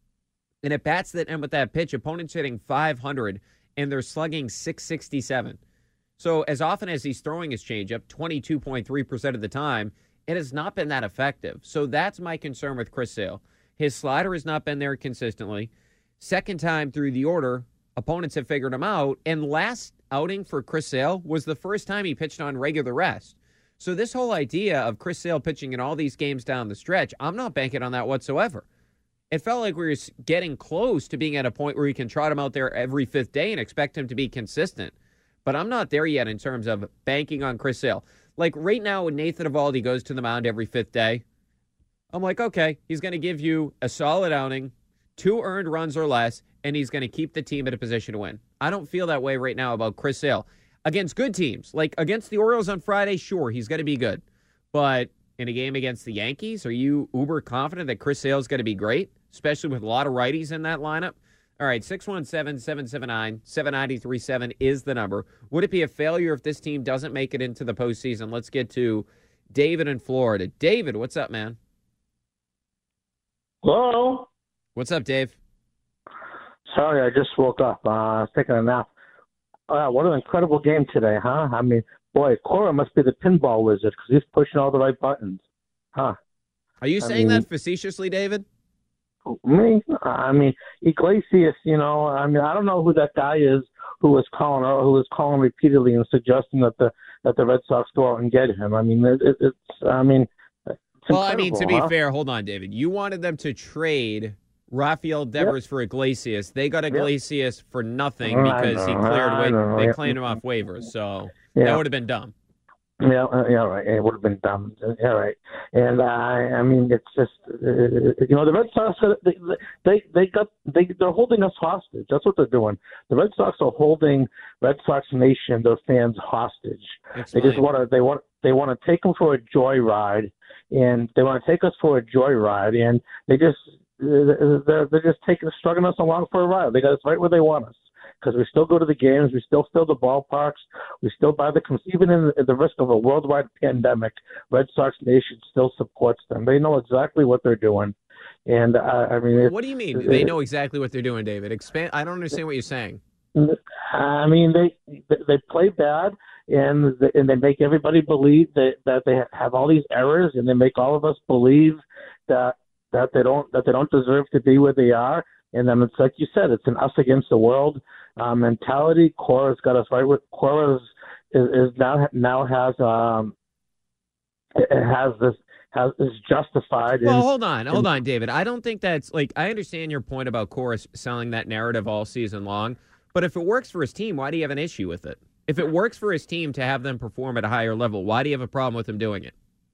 And at bats that end with that pitch, opponents hitting five hundred and they're slugging six sixty-seven. So as often as he's throwing his changeup, twenty-two point three percent of the time, it has not been that effective. So that's my concern with Chris Sale. His slider has not been there consistently. Second time through the order, opponents have figured him out. And last outing for Chris Sale was the first time he pitched on regular rest. So this whole idea of Chris Sale pitching in all these games down the stretch, I'm not banking on that whatsoever. It felt like we were getting close to being at a point where we can trot him out there every fifth day and expect him to be consistent. But I'm not there yet in terms of banking on Chris Sale. Like right now when Nathan Eovaldi goes to the mound every fifth day, I'm like, okay, he's going to give you a solid outing, two earned runs or less, and he's going to keep the team in a position to win. I don't feel that way right now about Chris Sale. Against good teams, like against the Orioles on Friday, sure, he's going to be good. But in a game against the Yankees, are you uber confident that Chris Sale is going to be great, especially with a lot of righties in that lineup? All right, six one seven, seven seven nine, seven nine three seven is the number. Would it be a failure if this team doesn't make it into the postseason? Let's get to David in Florida. David, what's up, man? Hello? What's up, Dave? Sorry, I just woke up. Uh, I was taking a nap. Uh, what an incredible game today, huh? I mean, boy, Cora must be the pinball wizard because he's pushing all the right buttons. Huh? Are you I saying mean, that facetiously, David? Me? I mean, Iglesias, you know, I mean, I don't know who that guy is who was calling who was calling repeatedly and suggesting that the that the Red Sox go out and get him. I mean, it, it's, I mean, it's well, I mean, to be huh? fair, hold on, David. You wanted them to trade Rafael Devers yep. for Iglesias. They got Iglesias yep. for nothing because know, he cleared wa- know, They yeah. claimed him off waivers, so yeah. that would have been dumb. Yeah, uh, yeah, right. It would have been dumb. Yeah, right. And uh, I mean, it's just uh, you know, the Red Sox they they they got they they're holding us hostage. That's what they're doing. The Red Sox are holding Red Sox Nation, their fans, hostage. Explain. They just want to they want they want to take them for a joyride, and they want to take us for a joyride, and they just they're they're just taking struggling us along for a ride. They got us right where they want us. Because we still go to the games, we still fill the ballparks, we still buy the – even in the risk of a worldwide pandemic, Red Sox Nation still supports them. They know exactly what they're doing. And, uh, I mean – What do you mean they know exactly what they're doing, David? Expand. I don't understand what you're saying. I mean, they they play bad, and they, and they make everybody believe that, that they have all these errors, and they make all of us believe that that they don't that they don't deserve to be where they are. And then it's like you said, it's an us against the world uh, mentality. Cora's got us right with Cora is, is now now has um it has this has is justified. Well, in, hold on, in, hold on, David. I don't think that's like I understand your point about Cora selling that narrative all season long, but if it works for his team, why do you have an issue with it? If it works for his team to have them perform at a higher level, why do you have a problem with him doing it?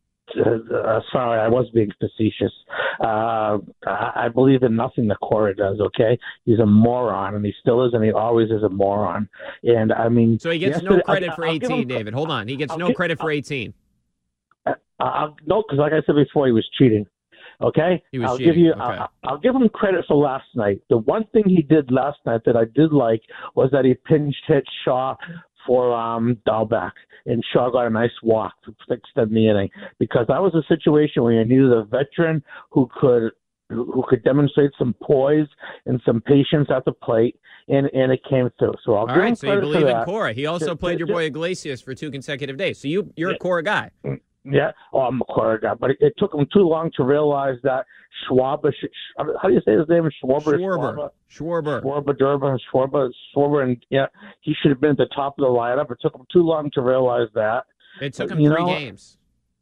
Uh, sorry, I was being facetious. Uh, I believe in nothing that Cora does, okay? He's a moron, and he still is, and he always is a moron. And, I mean... So he gets no credit I'll, for I'll eighteen, him, David. Hold on. He gets I'll no give, credit for eighteen. Uh, uh, no, because like I said before, he was cheating, okay? He was I'll cheating. Give you, okay. I'll, I'll give him credit for last night. The one thing he did last night that I did like was that he pinch hit Shaw for um, Dahlbeck, and Shaw got a nice walk to extend the inning, because that was a situation where you needed a veteran who could who could demonstrate some poise and some patience at the plate, and, and it came through. So I'll All give right, him so you credit believe for in that. Cora. He also played your boy Iglesias for two consecutive days. So you, you're yeah. a Cora guy. Yeah, oh, I'm a Cora guy, but it, it took him too long to realize that Schwab, how do you say his name? Schwarber? Schwarber. Schwarber. Schwarber, Durban, Schwarber, Schwarber, and yeah, he should have been at the top of the lineup. It took him too long to realize that. It took but, him three know, games.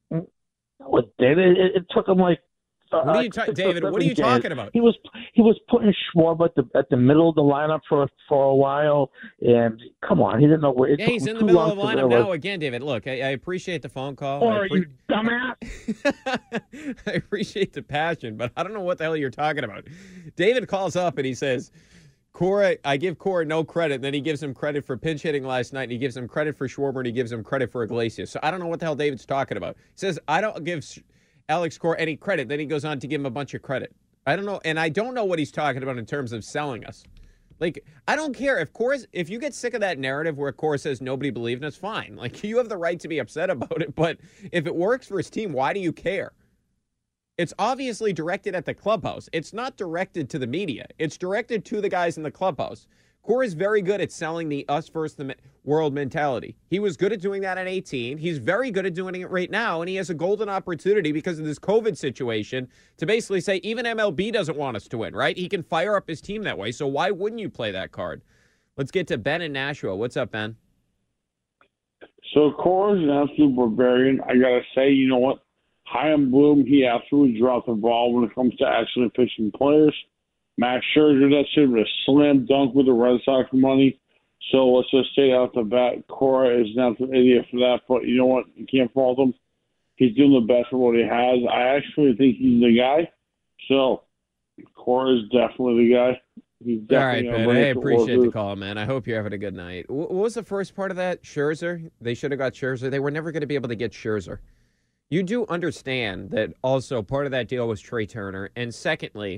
What did it? It, it took him like. Uh, what are you, ta- David? What are you games. talking about? He was he was putting Schwarber at the at the middle of the lineup for for a while, and come on, he didn't know where. It yeah, took he's him in the too middle long of the lineup realize. now again, David. Look, I, I appreciate the phone call. Or I pre- you dumbass. I appreciate the passion, but I don't know what the hell you're talking about. David calls up and he says, Cora, I give Cora no credit. Then he gives him credit for pinch hitting last night, and he gives him credit for Schwarber, and he gives him credit for Iglesias. So I don't know what the hell David's talking about. He says, I don't give Alex Cora any credit. Then he goes on to give him a bunch of credit. I don't know, and I don't know what he's talking about in terms of selling us. Like, I don't care if Cora, if you get sick of that narrative where Cora says nobody believed in us, fine. Like, you have the right to be upset about it, but if it works for his team, why do you care? It's obviously directed at the clubhouse. It's not directed to the media. It's directed to the guys in the clubhouse. Cora's very good at selling the us first the world mentality. He was good at doing that at eighteen. He's very good at doing it right now, and he has a golden opportunity because of this COVID situation to basically say even M L B doesn't want us to win, right? He can fire up his team that way, so why wouldn't you play that card? Let's get to Ben in Nashua. What's up, Ben? So Cora's an absolute barbarian. I got to say, you know what? Chaim Bloom, he absolutely dropped the ball when it comes to actually pitching players. Max Scherzer, that should have been a slam dunk with the Red Sox money. So let's just say out the bat, Cora is not an idiot for that. But you know what? You can't fault him. He's doing the best of what he has. I actually think he's the guy. So Cora is definitely the guy. He's definitely All right, Ben. I appreciate the call, man. I hope you're having a good night. What was the first part of that? Scherzer? They should have got Scherzer. They were never going to be able to get Scherzer. You do understand that also part of that deal was Trey Turner. And secondly,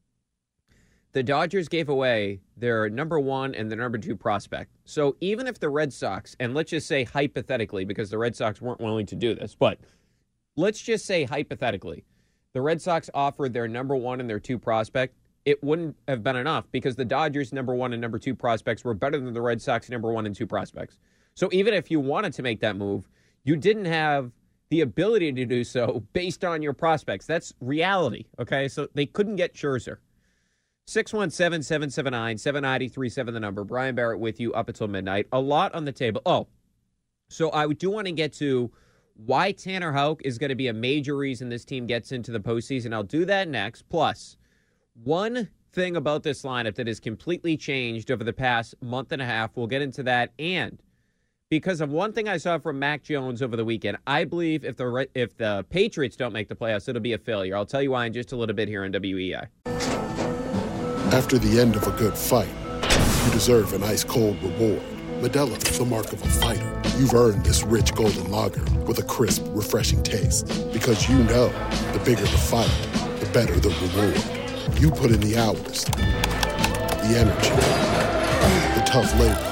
the Dodgers gave away their number one and the number two prospect. So even if the Red Sox, and let's just say hypothetically, because the Red Sox weren't willing to do this, but let's just say hypothetically, the Red Sox offered their number one and their two prospect, it wouldn't have been enough because the Dodgers' number one and number two prospects were better than the Red Sox number one and two prospects. So even if you wanted to make that move, you didn't have the ability to do so based on your prospects. That's reality, okay? So they couldn't get Scherzer. six one seven, seven seven nine, seven nine three seven, the number. Brian Barrett with you up until midnight. A lot on the table. Oh, so I do want to get to why Tanner Houck is going to be a major reason this team gets into the postseason. I'll do that next. Plus, one thing about this lineup that has completely changed over the past month and a half, we'll get into that. And because of one thing I saw from Mac Jones over the weekend, I believe if the if the Patriots don't make the playoffs, it'll be a failure. I'll tell you why in just a little bit here on W E I. After the end of a good fight, you deserve an ice-cold reward. Modelo is the mark of a fighter. You've earned this rich golden lager with a crisp, refreshing taste. Because you know, the bigger the fight, the better the reward. You put in the hours, the energy, the tough labor.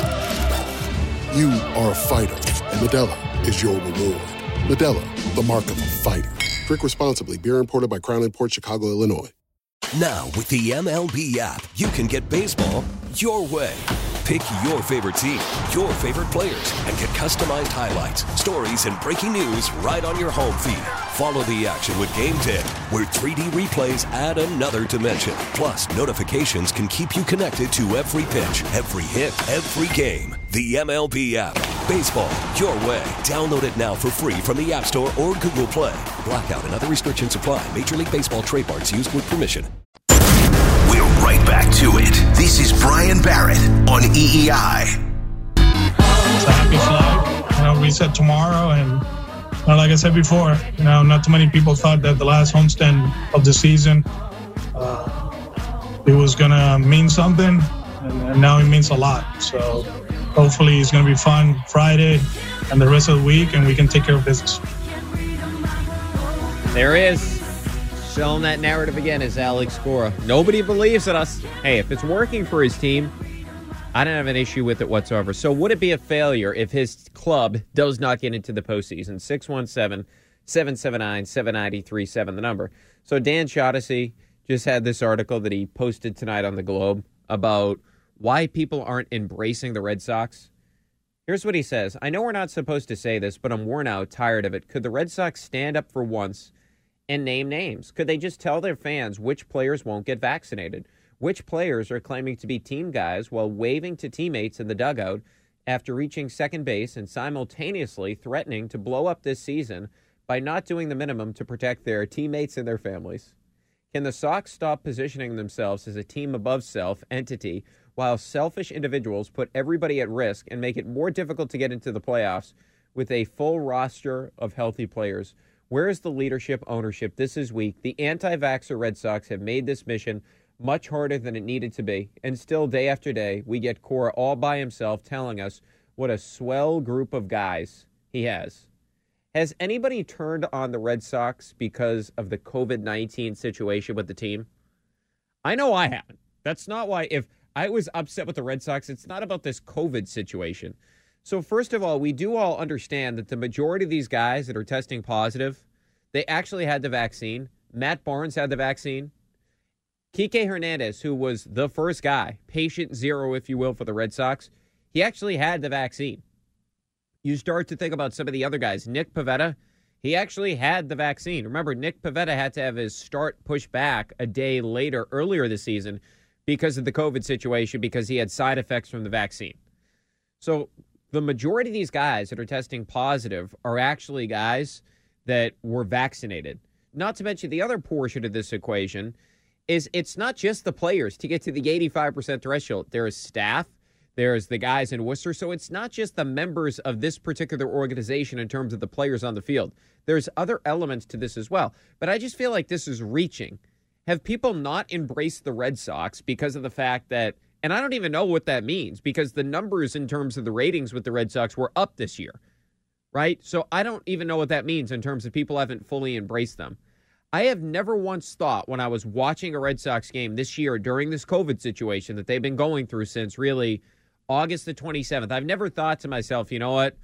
You are a fighter, and Modelo is your reward. Modelo, the mark of a fighter. Drink responsibly. Beer imported by Crown Imports, Chicago, Illinois. Now, with the M L B app, you can get baseball your way. Pick your favorite team, your favorite players, and get customized highlights, stories, and breaking news right on your home feed. Follow the action with Game ten, where three D replays add another dimension. Plus, notifications can keep you connected to every pitch, every hit, every game. The M L B app. Baseball your way. Download it now for free from the App Store or Google Play. Blackout and other restrictions apply. Major League Baseball trademarks used with permission. We're right back to it. This is Brian Barrett on E E I. It's a happy flag. You know, reset tomorrow, and you know, like I said before, you know, not too many people thought that the last homestand of the season uh, it was gonna mean something, and, and now it means a lot. So hopefully, it's gonna be fun Friday and the rest of the week, and we can take care of business. There is. Selling that narrative again is Alex Cora. Nobody believes in us. Hey, if it's working for his team, I don't have an issue with it whatsoever. So would it be a failure if his club does not get into the postseason? six one seven, seven seven nine, seven nine three seven, the number. So Dan Shaughnessy just had this article that he posted tonight on the Globe about why people aren't embracing the Red Sox. Here's what he says. I know we're not supposed to say this, but I'm worn out, tired of it. Could the Red Sox stand up for once and name names? Could they just tell their fans which players won't get vaccinated? Which players are claiming to be team guys while waving to teammates in the dugout after reaching second base and simultaneously threatening to blow up this season by not doing the minimum to protect their teammates and their families? Can the Sox stop positioning themselves as a team above self entity while selfish individuals put everybody at risk and make it more difficult to get into the playoffs with a full roster of healthy players? Where is the leadership, ownership? This is weak. The anti-vaxxer Red Sox have made this mission much harder than it needed to be. And still, day after day, we get Cora all by himself telling us what a swell group of guys he has. Has anybody turned on the Red Sox because of the covid nineteen situation with the team? I know I haven't. That's not why. If I was upset with the Red Sox, it's not about this COVID situation. So first of all, we do all understand that the majority of these guys that are testing positive, they actually had the vaccine. Matt Barnes had the vaccine. Kike Hernandez, who was the first guy, patient zero, if you will, for the Red Sox, he actually had the vaccine. You start to think about some of the other guys. Nick Pivetta, he actually had the vaccine. Remember, Nick Pivetta had to have his start pushed back a day later, earlier this season, because of the COVID situation, because he had side effects from the vaccine. So the majority of these guys that are testing positive are actually guys that were vaccinated. Not to mention the other portion of this equation is it's not just the players to get to the eighty-five percent threshold. There is staff. There's the guys in Worcester. So it's not just the members of this particular organization in terms of the players on the field. There's other elements to this as well. But I just feel like this is reaching. Have people not embraced the Red Sox because of the fact that, and I don't even know what that means, because the numbers in terms of the ratings with the Red Sox were up this year, right? So I don't even know what that means in terms of people haven't fully embraced them. I have never once thought when I was watching a Red Sox game this year during this COVID situation that they've been going through since really August the twenty-seventh, I've never thought to myself, you know what,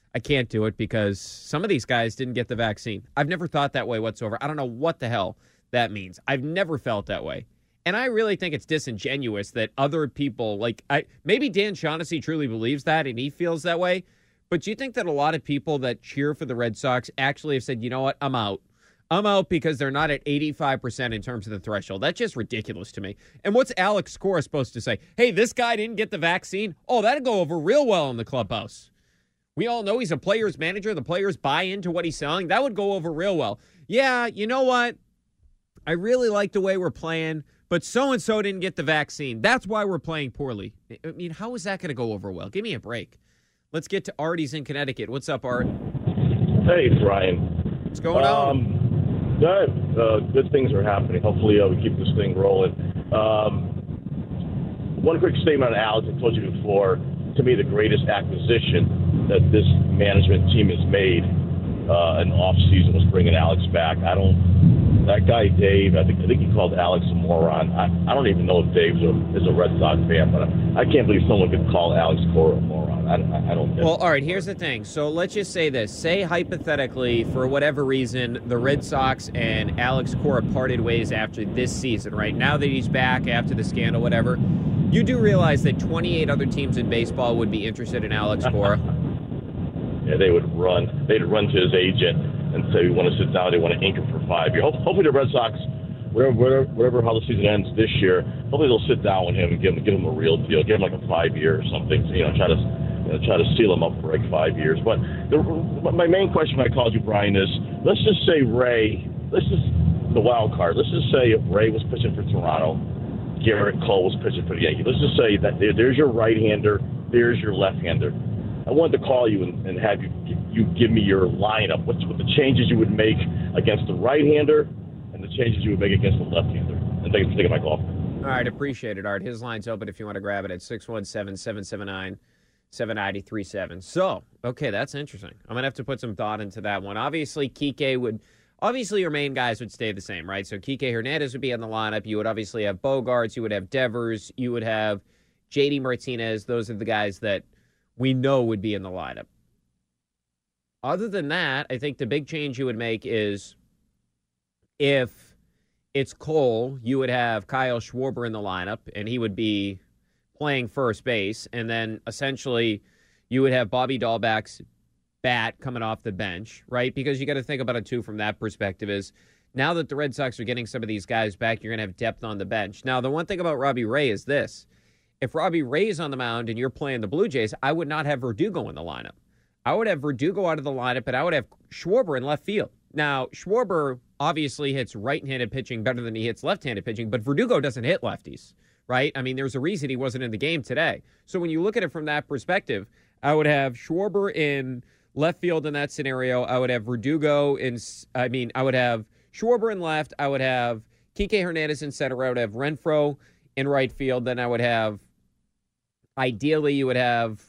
I can't do it because some of these guys didn't get the vaccine. I've never thought that way whatsoever. I don't know what the hell that means. I've never felt that way. And I really think it's disingenuous that other people, like, I maybe Dan Shaughnessy truly believes that and he feels that way. But do you think that a lot of people that cheer for the Red Sox actually have said, you know what, I'm out. I'm out because they're not at eighty-five percent in terms of the threshold. That's just ridiculous to me. And what's Alex Cora supposed to say? Hey, this guy didn't get the vaccine? Oh, that'd go over real well in the clubhouse. We all know he's a player's manager. The players buy into what he's selling. That would go over real well. Yeah, you know what? I really like the way we're playing, but so-and-so didn't get the vaccine. That's why we're playing poorly. I mean, how is that going to go over well? Give me a break. Let's get to Artie's in Connecticut. What's up, Art? Hey, Brian. What's going um, on? Good. Uh, good things are happening. Hopefully, uh, we keep this thing rolling. Um, one quick statement on Alex. I told you before, to me, the greatest acquisition that this management team has made uh, in the offseason was bringing Alex back. I don't, that guy, Dave, I think I think he called Alex a moron. I, I don't even know if Dave is a, is a Red Sox fan, but I, I can't believe someone could call Alex Cora a moron. I, I, I don't get Well, it. all right, here's the thing. So let's just say this. Say, hypothetically, for whatever reason, the Red Sox and Alex Cora parted ways after this season, right? Now that he's back after the scandal, whatever, you do realize that twenty-eight other teams in baseball would be interested in Alex Cora? Yeah, they would run. They'd run to his agent and say, we want to sit down. They want to ink him for five years. Hopefully the Red Sox, whatever, whatever, whatever how the season ends this year, hopefully they'll sit down with him and give him, give him a real deal. Give him like a five-year or something. You know, try to you know, try to seal him up for like five years. But the, my main question when I called you, Brian, is let's just say Ray, let's just, the wild card, let's just say if Ray was pitching for Toronto, Garrett Cole was pitching for the Yankees. Let's just say that there, there's your right-hander, there's your left-hander. I wanted to call you and, and have you you give me your lineup. What's what the changes you would make against the right-hander and the changes you would make against the left-hander. And thanks for taking my call. All right, appreciate it, Art. His line's open if you want to grab it at six one seven, seven seven nine, seven nine three seven. So, okay, that's interesting. I'm going to have to put some thought into that one. Obviously, Kike would – obviously your main guys would stay the same, right? So Kike Hernandez would be in the lineup. You would obviously have Bogarts. You would have Devers. You would have J D Martinez. Those are the guys that we know would be in the lineup. Other than that, I think the big change you would make is if it's Cole, you would have Kyle Schwarber in the lineup, and he would be playing first base. And then essentially you would have Bobby Dahlback's bat coming off the bench, right? Because you got to think about it, too, from that perspective is now that the Red Sox are getting some of these guys back, you're going to have depth on the bench. Now, the one thing about Robbie Ray is this. If Robbie Ray is on the mound and you're playing the Blue Jays, I would not have Verdugo in the lineup. I would have Verdugo out of the lineup, but I would have Schwarber in left field. Now, Schwarber obviously hits right-handed pitching better than he hits left-handed pitching, but Verdugo doesn't hit lefties, right? I mean, there's a reason he wasn't in the game today. So when you look at it from that perspective, I would have Schwarber in left field in that scenario. I would have Verdugo in, I mean, I would have Schwarber in left. I would have Kike Hernandez in center. I would have Renfroe in right field. Then I would have, ideally, you would have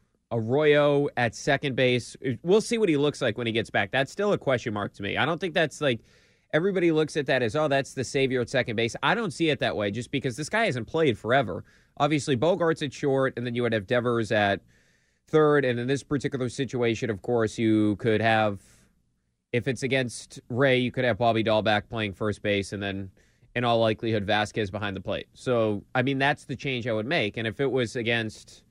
Arroyo at second base. We'll see what he looks like when he gets back. That's still a question mark to me. I don't think that's like, everybody looks at that as, oh, that's the savior at second base. I don't see it that way just because this guy hasn't played forever. Obviously, Bogart's at short, and then you would have Devers at third. And in this particular situation, of course, you could have, if it's against Ray, you could have Bobby Dahlback playing first base, and then in all likelihood, Vasquez behind the plate. So, I mean, that's the change I would make. And if it was against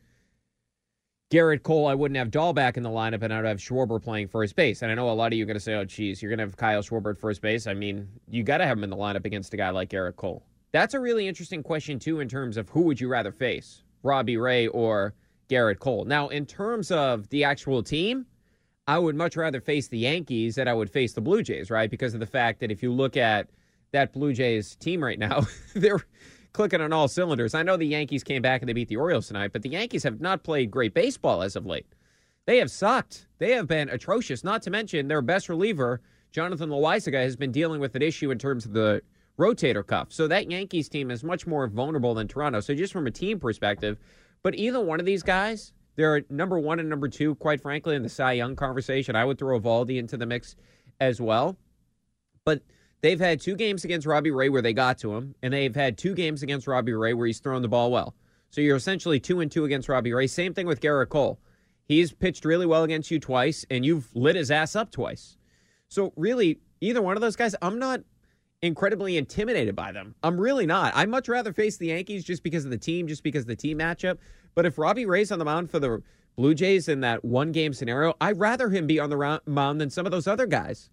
Garrett Cole, I wouldn't have Dahlback in the lineup, and I would have Schwarber playing first base. And I know a lot of you are going to say, oh, geez, you're going to have Kyle Schwarber at first base. I mean, you got to have him in the lineup against a guy like Garrett Cole. That's a really interesting question, too, in terms of who would you rather face, Robbie Ray or Garrett Cole. Now, in terms of the actual team, I would much rather face the Yankees than I would face the Blue Jays, right? Because of the fact that if you look at that Blue Jays team right now, they're clicking on all cylinders. I know the Yankees came back and they beat the Orioles tonight, but the Yankees have not played great baseball as of late. They have sucked. They have been atrocious, not to mention their best reliever, Jonathan Loaisiga, has been dealing with an issue in terms of the rotator cuff. So that Yankees team is much more vulnerable than Toronto. So just from a team perspective, but either one of these guys, they're number one and number two, quite frankly, in the Cy Young conversation. I would throw Eovaldi into the mix as well. But they've had two games against Robbie Ray where they got to him, and they've had two games against Robbie Ray where he's thrown the ball well. So you're essentially two and two against Robbie Ray. Same thing with Garrett Cole. He's pitched really well against you twice, and you've lit his ass up twice. So really, either one of those guys, I'm not incredibly intimidated by them. I'm really not. I'd much rather face the Yankees just because of the team, just because of the team matchup. But if Robbie Ray's on the mound for the Blue Jays in that one-game scenario, I'd rather him be on the mound than some of those other guys.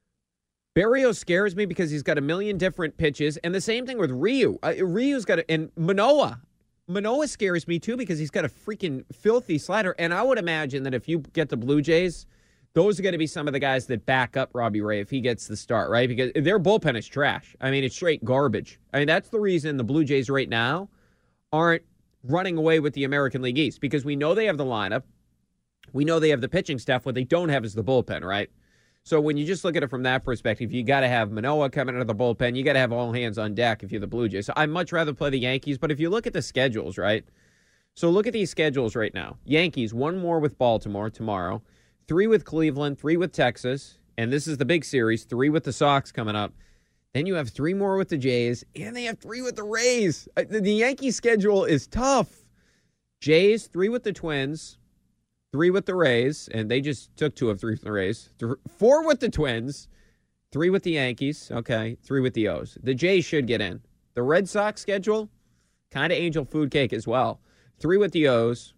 Barrios scares me because he's got a million different pitches, and the same thing with Ryu. Uh, Ryu's got a, and Manoah. Manoah scares me too because he's got a freaking filthy slider, and I would imagine that if you get the Blue Jays, those are going to be some of the guys that back up Robbie Ray if he gets the start, right? Because their bullpen is trash. I mean, it's straight garbage. I mean, that's the reason the Blue Jays right now aren't running away with the American League East, because we know they have the lineup. We know they have the pitching staff. What they don't have is the bullpen, right? So when you just look at it from that perspective, you got to have Manoah coming out of the bullpen. You got to have all hands on deck if you're the Blue Jays. So I'd much rather play the Yankees. But if you look at the schedules, right? So look at these schedules right now. Yankees, one more with Baltimore tomorrow. Three with Cleveland, three with Texas, and this is the big series, three with the Sox coming up. Then you have three more with the Jays, and they have three with the Rays. The Yankee schedule is tough. Jays, three with the Twins, three with the Rays, and they just took two of three from the Rays. Four with the Twins, three with the Yankees, okay, three with the O's. The Jays should get in. The Red Sox schedule, kind of angel food cake as well. Three with the O's,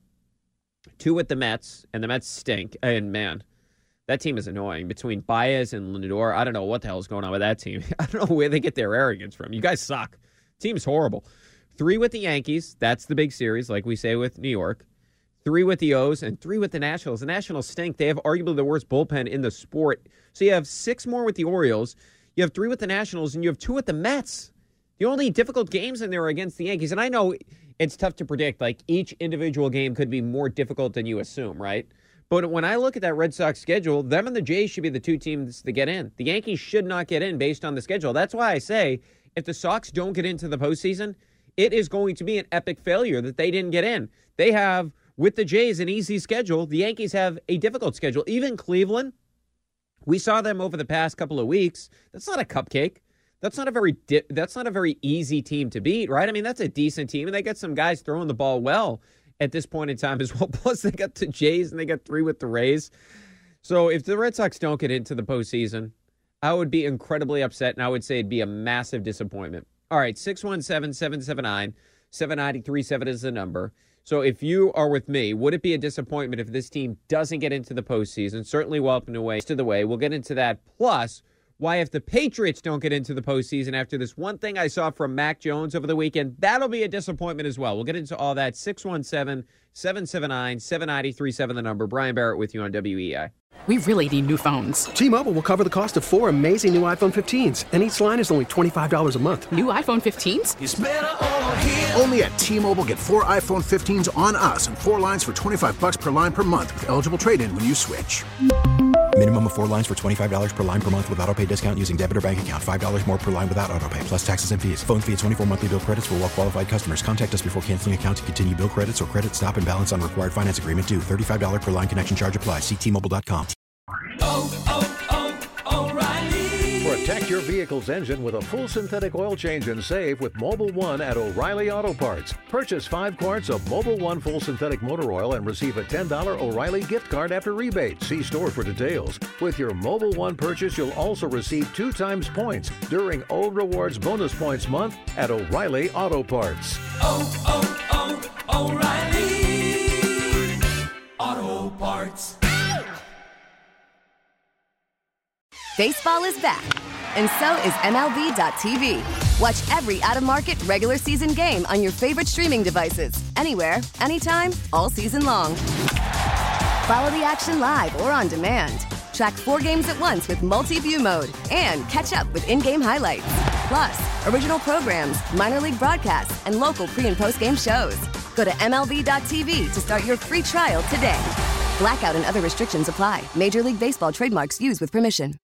two with the Mets, and the Mets stink. And, man, that team is annoying. Between Baez and Lindor, I don't know what the hell is going on with that team. I don't know where they get their arrogance from. You guys suck. Team's horrible. Three with the Yankees. That's the big series, like we say with New York. Three with the O's, and three with the Nationals. The Nationals stink. They have arguably the worst bullpen in the sport. So you have six more with the Orioles. You have three with the Nationals, and you have two with the Mets. The only difficult games in there are against the Yankees. And I know it's tough to predict. Like, each individual game could be more difficult than you assume, right? But when I look at that Red Sox schedule, them and the Jays should be the two teams to get in. The Yankees should not get in based on the schedule. That's why I say if the Sox don't get into the postseason, it is going to be an epic failure that they didn't get in. They have, with the Jays, an easy schedule. The Yankees have a difficult schedule. Even Cleveland, we saw them over the past couple of weeks. That's not a cupcake. That's not a very di- that's not a very easy team to beat, right? I mean, that's a decent team, and they got some guys throwing the ball well at this point in time as well. Plus, they got the Jays, and they got three with the Rays. So if the Red Sox don't get into the postseason, I would be incredibly upset, and I would say it'd be a massive disappointment. All right, six one seven, seven seven nine, seven nine three seven is the number. So if you are with me, would it be a disappointment if this team doesn't get into the postseason? Certainly welcome to way to the way. We'll get into that. Plus, why if the Patriots don't get into the postseason after this one thing I saw from Mac Jones over the weekend, that'll be a disappointment as well. We'll get into all that. six one seven, seven seven nine, seven nine three seven the number. Brian Barrett with you on W E I. We really need new phones. T-Mobile will cover the cost of four amazing new iPhone fifteens, and each line is only twenty-five dollars a month. New iPhone fifteens? It's better over here. Only at T-Mobile, get four iPhone fifteens on us and four lines for twenty-five bucks per line per month with eligible trade-in when you switch. Minimum of four lines for twenty-five dollars per line per month with autopay discount using debit or bank account. five dollars more per line without autopay, plus taxes and fees. Phone fee at twenty-four monthly bill credits for well-qualified customers. Contact us before canceling account to continue bill credits or credit stop and balance on required finance agreement due. thirty-five dollars per line connection charge applies. See T Mobile dot com. Oh, oh, oh, O'Reilly. Protect your vehicle's engine with a full synthetic oil change and save with Mobil one at O'Reilly Auto Parts. Purchase five quarts of Mobil one full synthetic motor oil and receive a ten dollars O'Reilly gift card after rebate. See store for details. With your Mobil one purchase, you'll also receive two times points during O Rewards Bonus Points Month at O'Reilly Auto Parts. Oh, oh, oh, O'Reilly Auto Parts. Baseball is back, and so is M L B dot T V. Watch every out-of-market regular season game on your favorite streaming devices, anywhere, anytime, all season long. Follow the action live or on demand. Track four games at once with multi-view mode and catch up with in-game highlights. Plus, original programs, minor league broadcasts, and local pre- and post-game shows. Go to M L B dot T V to start your free trial today. Blackout and other restrictions apply. Major League Baseball trademarks used with permission.